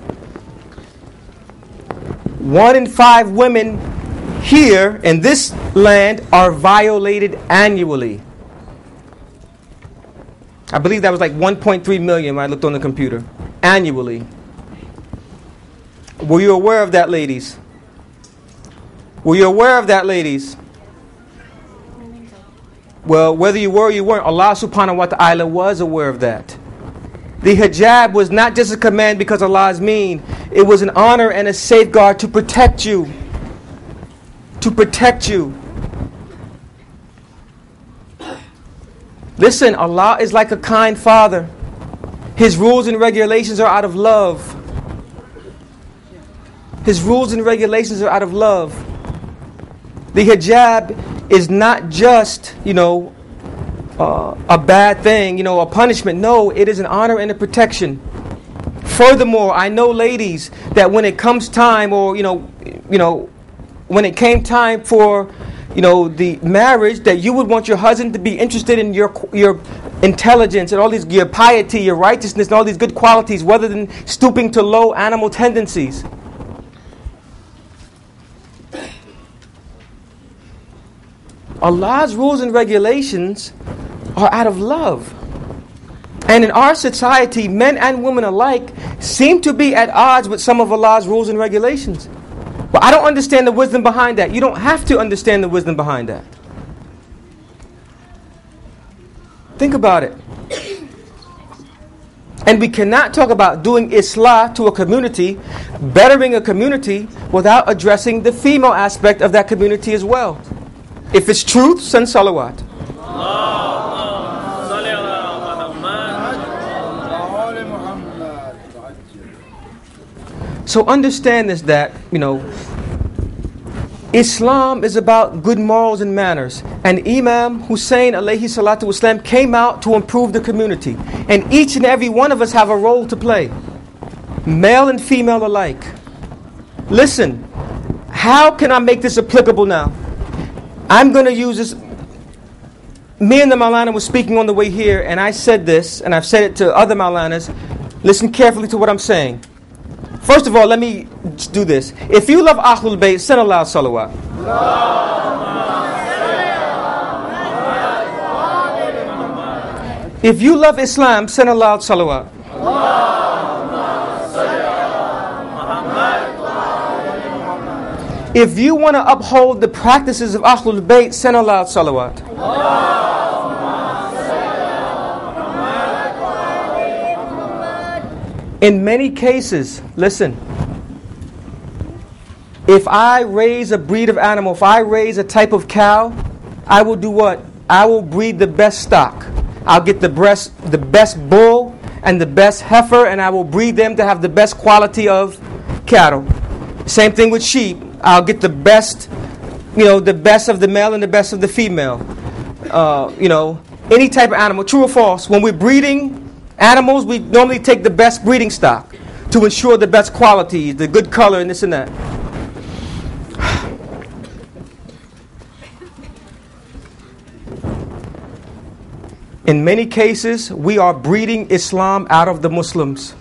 One in five women here in this land are violated annually. I believe that was like one point three million when I looked on the computer. Annually. Were you aware of that, ladies? Were you aware of that, ladies? Well, whether you were or you weren't, Allah subhanahu wa ta'ala was aware of that. The hijab was not just a command because Allah is mean. It was an honor and a safeguard to protect you. To protect you. Listen, Allah is like a kind father. His rules and regulations are out of love. His rules and regulations are out of love. The hijab is not just, you know, uh, a bad thing, you know, a punishment. No, it is an honor and a protection. Furthermore, I know, ladies, that when it comes time, or you know, you know, when it came time for, you know, the marriage, that you would want your husband to be interested in your your intelligence and all these, your piety, your righteousness, and all these good qualities, rather than stooping to low animal tendencies. Allah's rules and regulations are out of love. And in our society, men and women alike seem to be at odds with some of Allah's rules and regulations. But I don't understand the wisdom behind that. You don't have to understand the wisdom behind that. Think about it. And we cannot talk about doing Islah to a community, bettering a community, without addressing the female aspect of that community as well. If it's truth, send salawat. So understand this, that, you know, Islam is about good morals and manners. And Imam Hussein alayhi salatu wasalam came out to improve the community. And each and every one of us have a role to play. Male and female alike. Listen, how can I make this applicable now? I'm going to use this. Me and the Maulana was speaking on the way here, and I said this, and I've said it to other Maulanas. Listen carefully to what I'm saying. First of all, let me do this. If you love Ahlul Bayt, send a loud salawat. If you love Islam, send a loud salawat. If you want to uphold the practices of Ahlul Bayt, send a loud salawat. In many cases, listen, if I raise a breed of animal, if I raise a type of cow, I will do what? I will breed the best stock. I'll get the best, the best bull and the best heifer, and I will breed them to have the best quality of cattle. Same thing with sheep. I'll get the best, you know, the best of the male and the best of the female. Uh, you know, any type of animal, true or false. When we're breeding animals, we normally take the best breeding stock to ensure the best quality, the good color, and this and that. In many cases, we are breeding Islam out of the Muslims.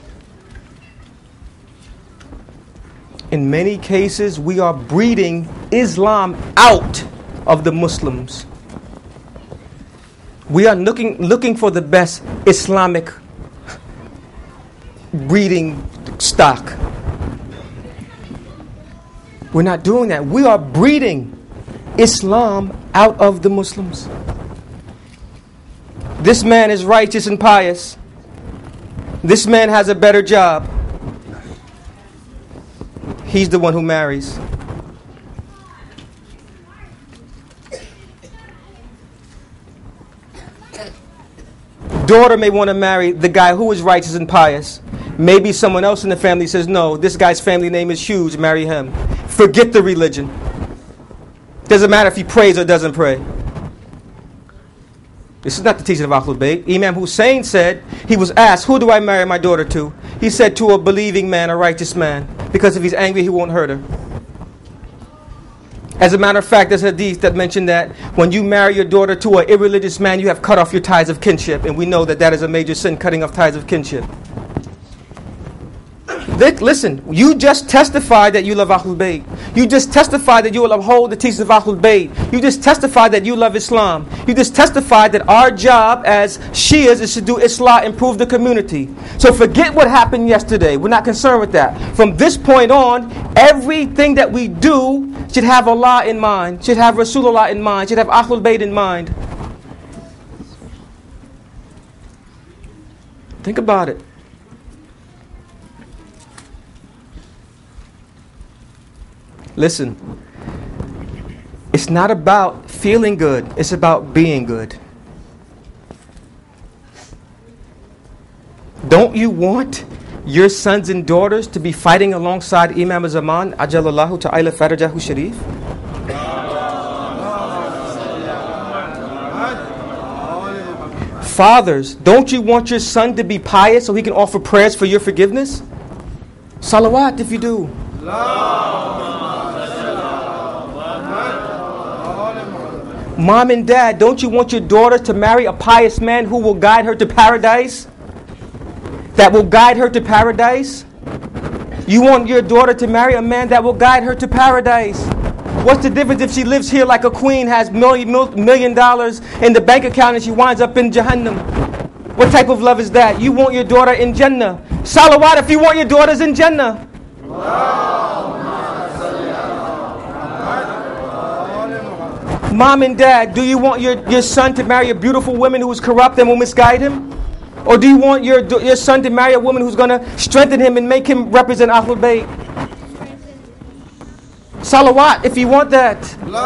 In many cases, we are breeding Islam out of the Muslims. We are looking looking for the best Islamic breeding stock. We're not doing that. We are breeding Islam out of the Muslims. This man is righteous and pious. This man has a better job. He's the one who marries. Daughter may want to marry the guy who is righteous and pious. Maybe someone else in the family says, no, this guy's family name is huge, marry him. Forget the religion. Doesn't matter if he prays or doesn't pray. This is not the teaching of Ahlul Bayt. Imam Hussein said, he was asked, who do I marry my daughter to? He said, to a believing man, a righteous man. Because if he's angry, he won't hurt her. As a matter of fact, there's a hadith that mentioned that when you marry your daughter to an irreligious man, you have cut off your ties of kinship. And we know that that is a major sin, cutting off ties of kinship. Listen, you just testified that you love Ahlul Bayt. You just testified that you will uphold the teachings of Ahlul Bayt. You just testified that you love Islam. You just testified that our job as Shias is to do Islah, improve the community. So forget what happened yesterday. We're not concerned with that. From this point on, everything that we do should have Allah in mind, should have Rasulullah in mind, should have Ahlul Bayt in mind. Think about it. Listen, it's not about feeling good, it's about being good. Don't you want your sons and daughters to be fighting alongside Imam Zaman, Ajalallahu Ta'ala Farajahu Sharif? Fathers, don't you want your son to be pious so he can offer prayers for your forgiveness? Salawat if you do. Mom and dad, don't you want your daughter to marry a pious man who will guide her to paradise? That will guide her to paradise? You want your daughter to marry a man that will guide her to paradise? What's the difference if she lives here like a queen, has million, million dollars in the bank account and she winds up in Jahannam? What type of love is that? You want your daughter in Jannah. Salawat if you want your daughters in Jannah. Mom and dad, do you want your, your son to marry a beautiful woman who is corrupt and will misguide him? Or do you want your, your son to marry a woman who's going to strengthen him and make him represent Ahlul Bayt? Salawat if you want that.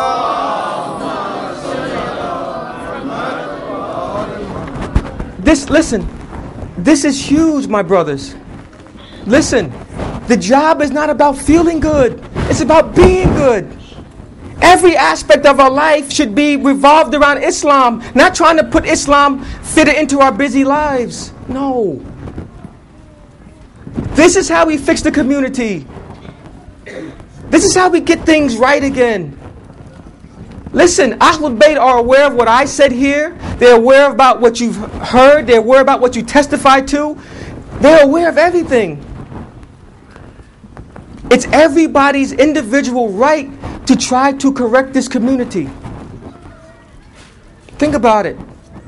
This, listen, this is huge, my brothers. Listen, the job is not about feeling good. It's about being good. Every aspect of our life should be revolved around Islam, not trying to put Islam, fit it into our busy lives. No. This is how we fix the community. This is how we get things right again. Listen, Ahlul Bayt are aware of what I said here. They're aware about what you've heard. They're aware about what you testified to. They're aware of everything. It's everybody's individual right to try to correct this community. Think about it.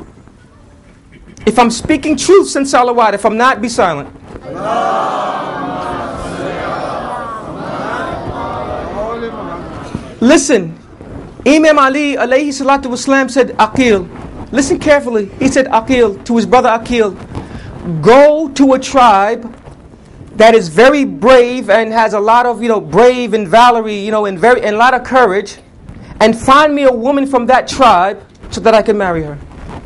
If I'm speaking truth, send salawat. If I'm not, be silent. Listen, Imam Ali alayhi salatu wasalam said, Aqil, listen carefully. He said, Aqil, to his brother Aqil, go to a tribe that is very brave and has a lot of, you know, brave and valory, you know, and very and a lot of courage, and find me a woman from that tribe so that I can marry her.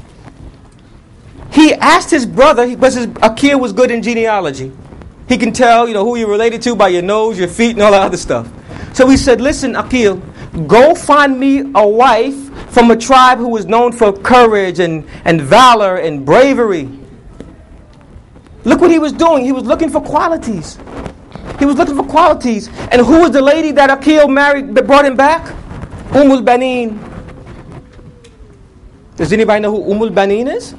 He asked his brother, because his Aqil was good in genealogy. He can tell, you know, who you're related to by your nose, your feet, and all that other stuff. So he said, listen, Aqil, go find me a wife from a tribe who was known for courage and, and valor and bravery. Look what he was doing. He was looking for qualities. He was looking for qualities. And who was the lady that Aqil married, that brought him back? Ummul Baneen. Does anybody know who Ummul Baneen is?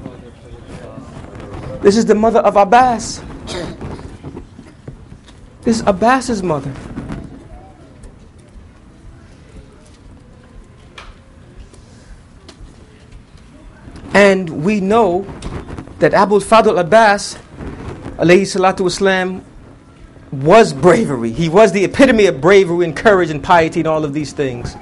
This is the mother of Abbas. This is Abbas's mother. And we know that Abu al-Fadl Abbas, alayhi salatu wasalam, was bravery. He was the epitome of bravery and courage and piety and all of these things.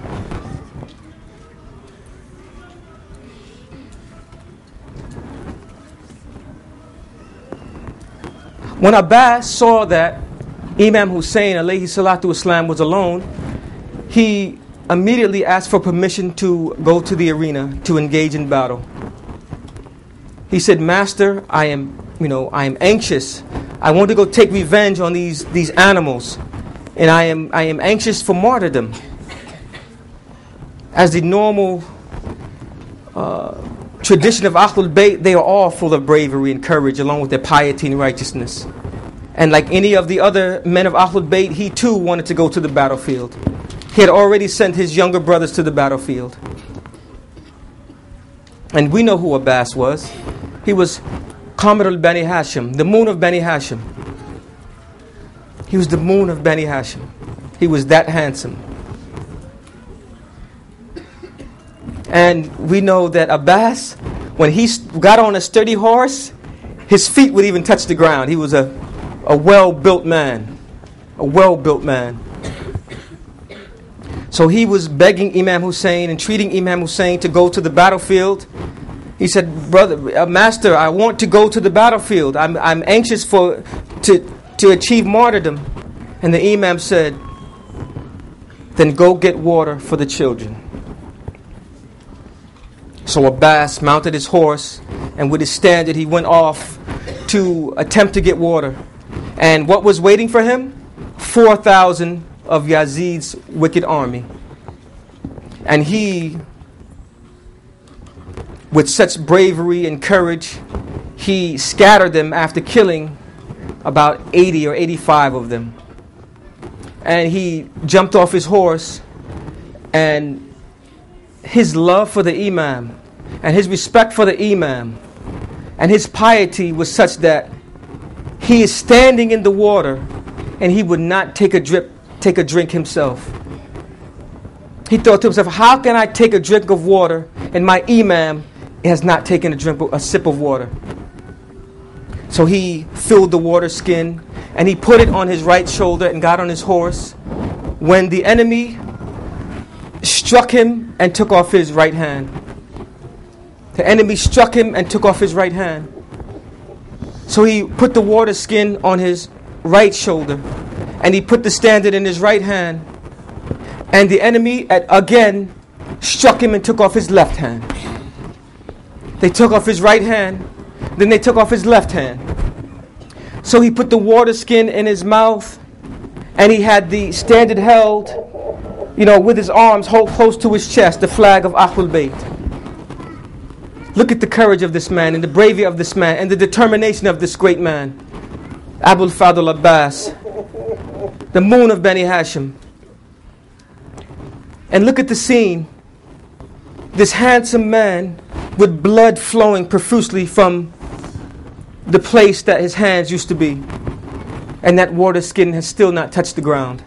When Abbas saw that Imam Hussein alayhi salatu wasalam was alone, he immediately asked for permission to go to the arena to engage in battle. He said, "Master, I am, you know, I am anxious. I want to go take revenge on these, these animals, and I am I am anxious for martyrdom." As the normal uh, tradition of Ahlul Bayt, they are all full of bravery and courage, along with their piety and righteousness. And like any of the other men of Ahlul Bayt, he too wanted to go to the battlefield. He had already sent his younger brothers to the battlefield. And we know who Abbas was. He was Qamar al-Bani Hashim, the moon of Bani Hashim. He was the moon of Bani Hashim. He was that handsome. And we know that Abbas, when he got on a sturdy horse, his feet would even touch the ground. He was a, a well-built man. A well-built man. So he was begging Imam Hussein, entreating Imam Hussein to go to the battlefield. He said, "Brother, uh, Master, I want to go to the battlefield. I'm I'm anxious for to to achieve martyrdom." And the Imam said, "Then go get water for the children." So Abbas mounted his horse, and with his standard he went off to attempt to get water. And what was waiting for him? Four thousand of Yazid's wicked army. And he, with such bravery and courage, he scattered them after killing about eighty or eighty-five of them. And he jumped off his horse, and his love for the Imam and his respect for the Imam and his piety was such that he is standing in the water and he would not take a drip, take a drink himself. He thought to himself, how can I take a drink of water and my Imam has not taken a drink, a sip of water? So he filled the water skin and he put it on his right shoulder and got on his horse. When the enemy struck him and took off his right hand. The enemy struck him and took off his right hand. So he put the water skin on his right shoulder and he put the standard in his right hand. And the enemy at, again struck him and took off his left hand. They took off his right hand, then they took off his left hand. So he put the water skin in his mouth and he had the standard held, you know, with his arms hold close to his chest, the flag of Ahlul Bayt. Look at the courage of this man and the bravery of this man and the determination of this great man. Abu al-Fadl Abbas, the moon of Bani Hashim. And look at the scene. This handsome man with blood flowing profusely from the place that his hands used to be. And that water skin has still not touched the ground.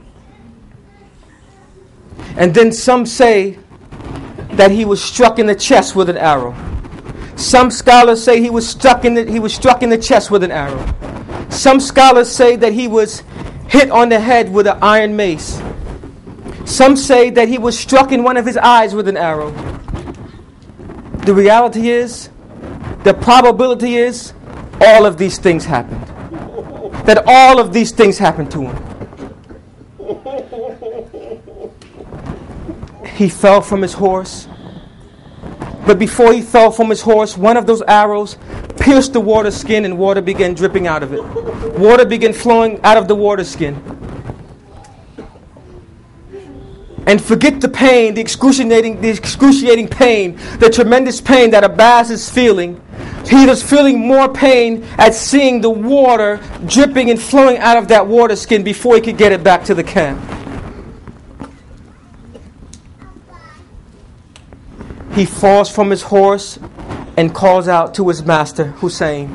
And then some say that he was struck in the chest with an arrow. Some scholars say he was struck in the, he was struck in the chest with an arrow. Some scholars say that he was hit on the head with an iron mace. Some say that he was struck in one of his eyes with an arrow. The reality is, the probability is, all of these things happened. That all of these things happened to him. He fell from his horse. But before he fell from his horse, one of those arrows pierced the water skin and water began dripping out of it. Water began flowing out of the water skin. And forget the pain, the excruciating, the excruciating pain, the tremendous pain that Abbas is feeling. He was feeling more pain at seeing the water dripping and flowing out of that water skin before he could get it back to the camp. He falls from his horse and calls out to his master, Hussein.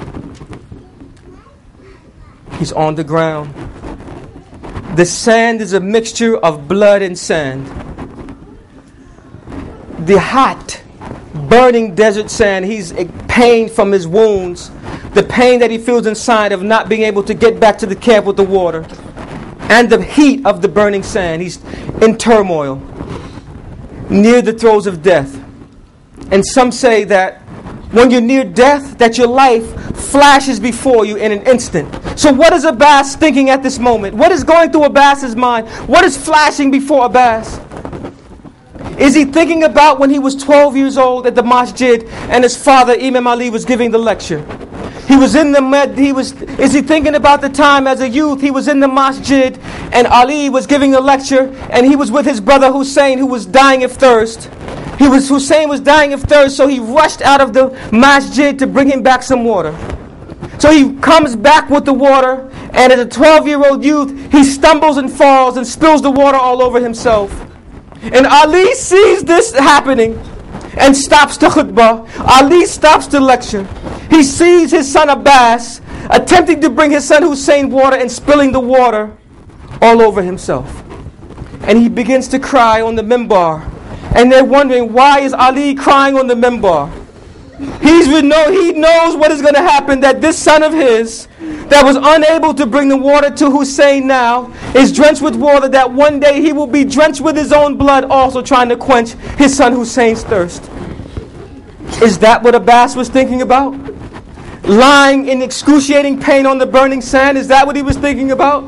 He's on the ground. The sand is a mixture of blood and sand. The hot, burning desert sand. He's in pain from his wounds, the pain that he feels inside of not being able to get back to the camp with the water, and the heat of the burning sand. He's in turmoil, near the throes of death. And some say that when you're near death, that your life flashes before you in an instant. So what is Abbas thinking at this moment? What is going through Abbas's mind? What is flashing before Abbas? Is he thinking about when he was twelve years old at the masjid and his father Imam Ali was giving the lecture? He was in the med, he was, is he thinking about the time as a youth he was in the masjid and Ali was giving a lecture and he was with his brother Hussein who was dying of thirst? He was, Hussein was dying of thirst, so he rushed out of the masjid to bring him back some water. So he comes back with the water, and as a twelve-year-old youth, he stumbles and falls and spills the water all over himself. And Ali sees this happening and stops the khutbah. Ali stops the lecture. He sees his son Abbas attempting to bring his son Hussein water and spilling the water all over himself. And he begins to cry on the mimbar. And they're wondering, why is Ali crying on the mimbar? He's know, he knows what is going to happen, that this son of his that was unable to bring the water to Hussein now is drenched with water, that one day he will be drenched with his own blood also trying to quench his son Hussein's thirst. Is that what Abbas was thinking about? Lying in excruciating pain on the burning sand, is that what he was thinking about?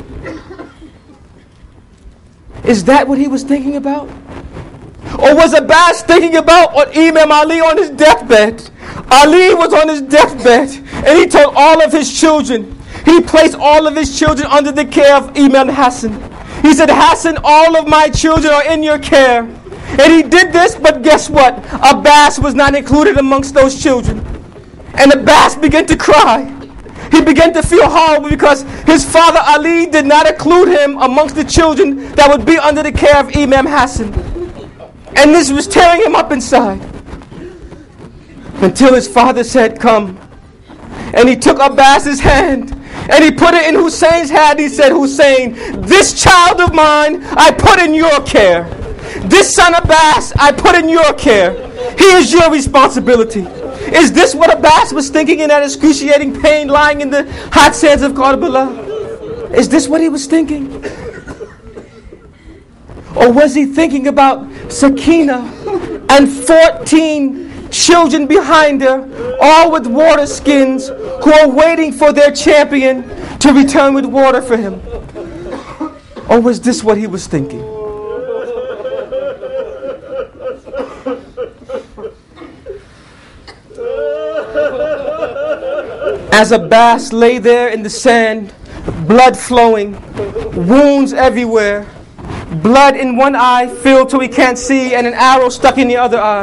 Is that what he was thinking about? Or was Abbas thinking about what Imam Ali on his deathbed? Ali was on his deathbed and he told all of his children, he placed all of his children under the care of Imam Hassan. He said, Hassan, all of my children are in your care. And he did this, but guess what? Abbas was not included amongst those children. And Abbas began to cry. He began to feel horrible because his father Ali did not include him amongst the children that would be under the care of Imam Hassan. And this was tearing him up inside. Until his father said, come. And he took Abbas's hand and he put it in Hussein's hand. He said, Hussein, this child of mine I put in your care. This son Abbas I put in your care. He is your responsibility. Is this what Abbas was thinking in that excruciating pain lying in the hot sands of Karbala? Is this what he was thinking? Or was he thinking about Sakina and fourteen children behind her, all with water skins, who are waiting for their champion to return with water for him? Or was this what he was thinking? As Abbas lay there in the sand, blood flowing, wounds everywhere, blood in one eye filled till he can't see, and an arrow stuck in the other eye.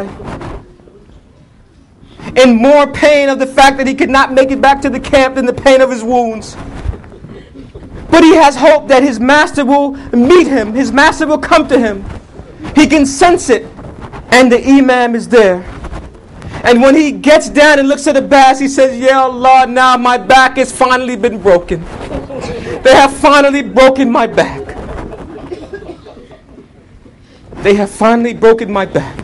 In more pain of the fact that he could not make it back to the camp than the pain of his wounds. But he has hope that his master will meet him. His master will come to him. He can sense it. And the imam is there. And when he gets down and looks at Abbas, he says, Ya Allah, now my back has finally been broken. They have finally broken my back. They have finally broken my back.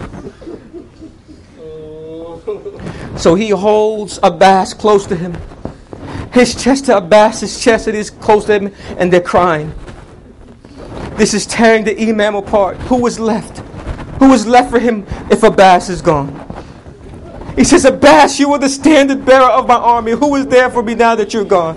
So he holds Abbas close to him. His chest to Abbas's chest, it is close to him, and they're crying. This is tearing the imam apart. Who is left? Who is left for him if Abbas is gone? He says, Abbas, you were the standard bearer of my army. Who is there for me now that you're gone?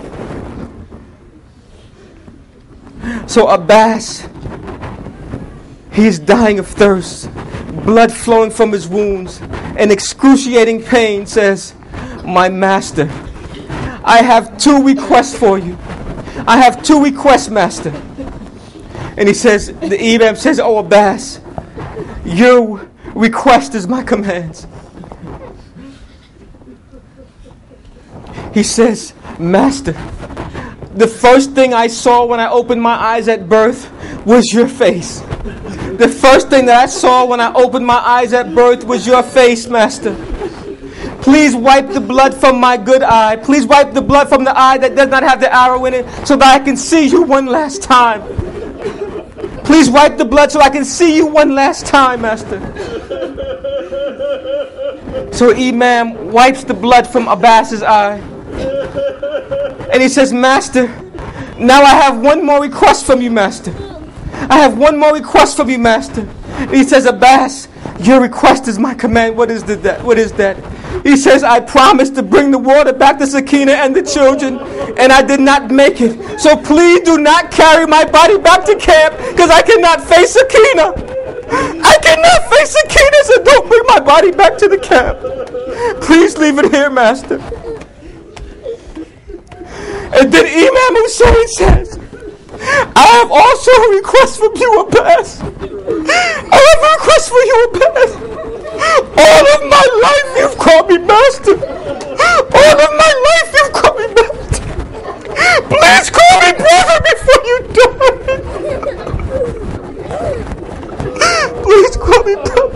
So Abbas, he is dying of thirst, blood flowing from his wounds, and excruciating pain, says, my master, I have two requests for you. I have two requests, master. And he says, the imam says, oh Abbas, your request is my commands. He says, master, the first thing I saw when I opened my eyes at birth was your face. The first thing that I saw when I opened my eyes at birth was your face, master. Please wipe the blood from my good eye. Please wipe the blood from the eye that does not have the arrow in it so that I can see you one last time. Please wipe the blood so I can see you one last time, master. So Imam wipes the blood from Abbas's eye. And he says, Master, now I have one more request from you, Master. I have one more request from you, Master. And he says, Abbas, your request is my command. What is the, that? What is that? He says, I promised to bring the water back to Sakina and the children, and I did not make it. So please do not carry my body back to camp, because I cannot face Sakina. I cannot face Sakina, so don't bring my body back to the camp. Please leave it here, Master. And then Imam Hussein says, I have also a request from you, Abbas. I have a request for you, Abbas. All of my life you've called me master. All of my life you've called me master. Please call me brother before you die. Please call me brother.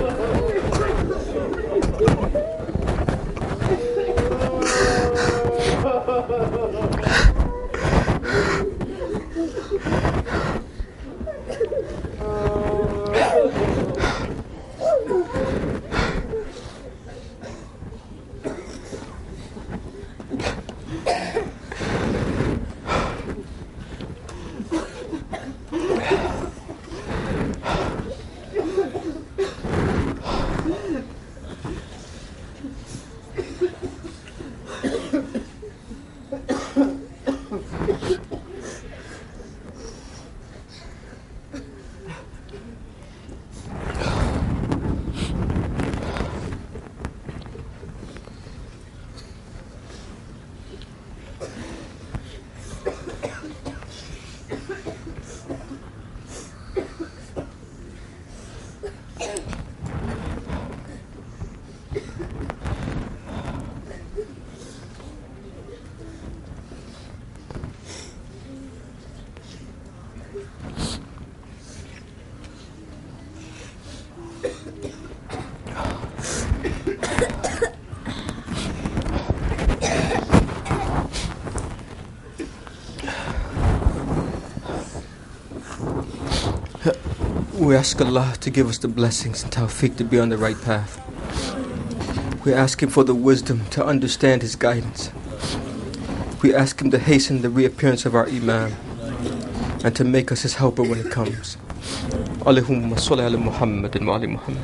We ask Allah to give us the blessings and tawfiq to be on the right path. We ask Him for the wisdom to understand His guidance. We ask Him to hasten the reappearance of our Imam and to make us His helper when it comes. Allahumma salli ala Muhammadin wa ali Muhammad.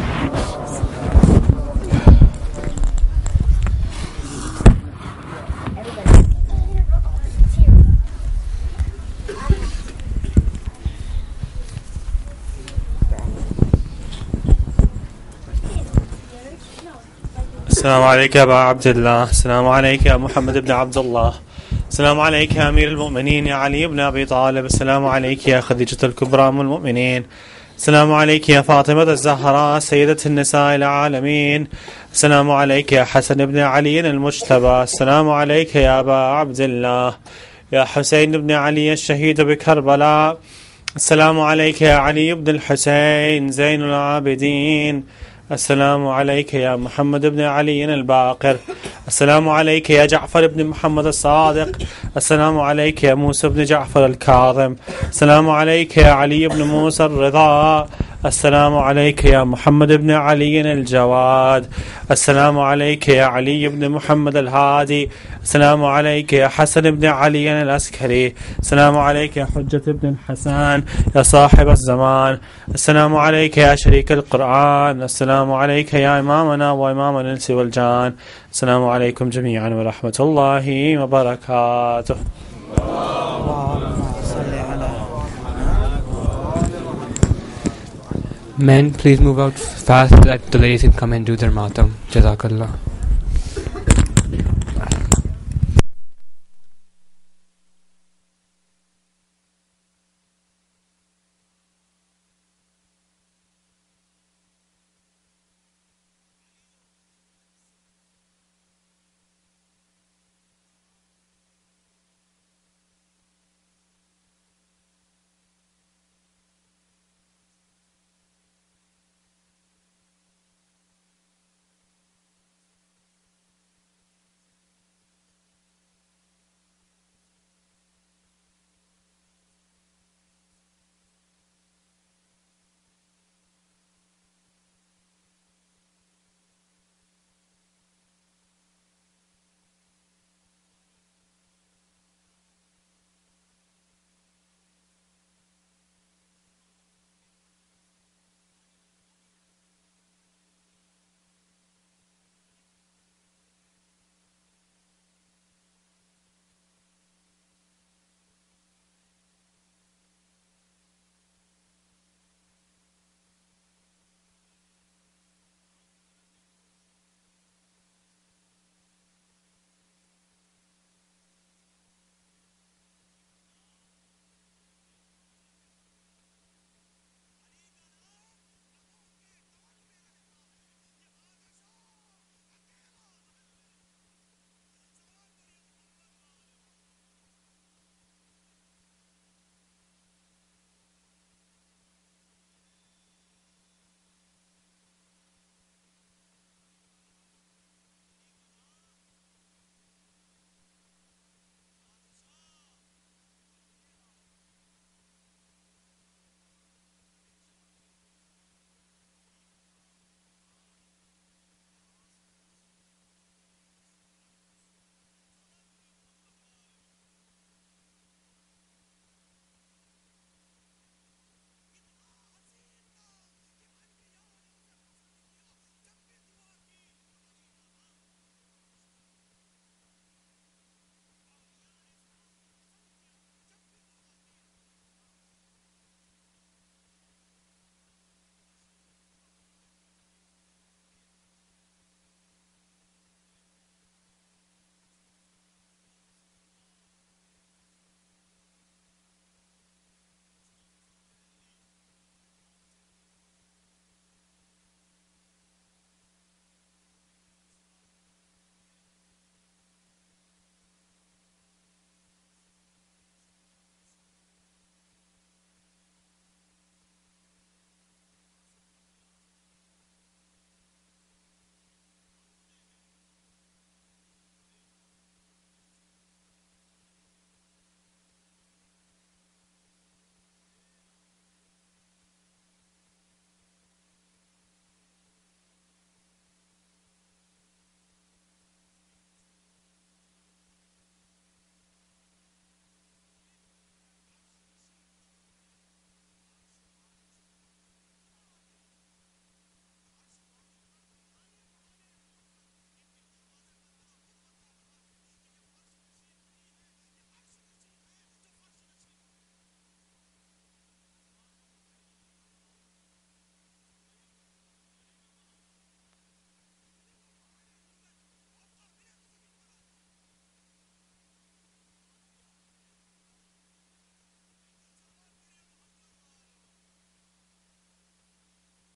السلام عليك يا أبا عبد الله. السلام عليك يا محمد بن عبد الله. السلام عليك يا أمير المؤمنين يا علي بن أبي طالب. السلام عليك يا خديجة الكبرى أم المؤمنين. السلام عليك يا فاطمة الزهراء سيدة النساء العالمين. السلام عليك يا حسن بن علي المجتبى. السلام عليك يا أبا عبد الله يا حسين بن علي الشهيد بكربلاء. السلام عليك يا علي بن الحسين زين العابدين. السلام عليك يا محمد بن علي الباقر. السلام عليك يا جعفر بن محمد الصادق. السلام عليك يا موسى بن جعفر الكاظم. السلام عليك يا علي بن موسى الرضا. السلام عليك يا محمد بن علي الجواد. السلام عليك يا علي بن محمد الهادي. السلام عليك يا حسن بن علي العسكري. السلام عليك يا حجة بن الحسن يا صاحب الزمان. السلام عليك يا شريك القرآن. السلام عليك يا إمامنا وإمام الإنس والجان. السلام عليكم جميعا ورحمة الله وبركاته. Men, please move out fast so that the ladies can come and do their matam. Jazakallah.